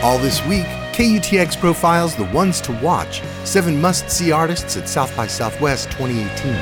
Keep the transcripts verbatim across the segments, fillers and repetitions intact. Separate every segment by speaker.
Speaker 1: All this week, K U T X profiles the ones to watch, seven must-see artists at South by Southwest twenty eighteen.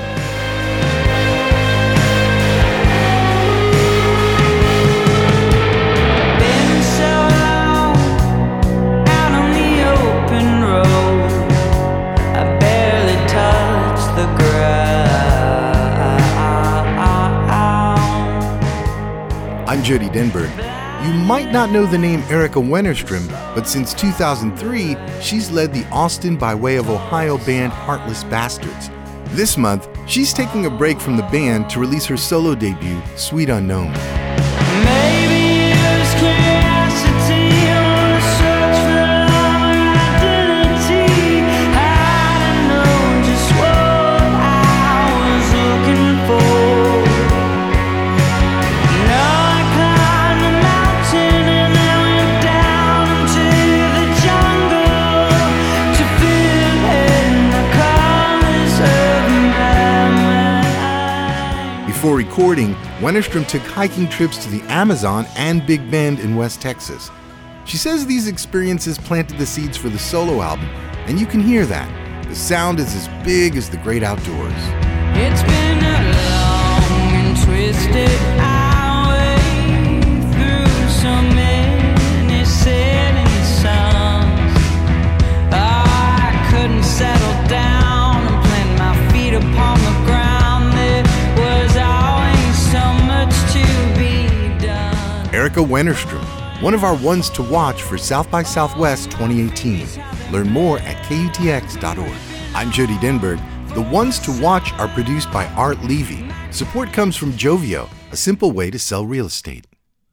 Speaker 1: I'm Jody Denberg. You might not know the name Erica Wennerstrom, but since two thousand three, she's led the Austin by way of Ohio band Heartless Bastards. This month, she's taking a break from the band to release her solo debut, Sweet Unknown.
Speaker 2: Maybe it was curiosity on a search for our identity. I didn't know just what I was looking for.
Speaker 1: Before recording, Wennerstrom took hiking trips to the Amazon and Big Bend in West Texas. She says these experiences planted the seeds for the solo album, and you can hear that. The sound is as big as the great outdoors.
Speaker 2: It's been a long and twisted highway through so many setting suns. Oh, I couldn't settle down and plant my feet upon the ground.
Speaker 1: Erica Wennerstrom, one of our ones to watch for South by Southwest twenty eighteen. Learn more at K U T X dot org. I'm Jody Denberg. The ones to watch are produced by Art Levy. Support comes from Jovio, a simple way to sell real estate.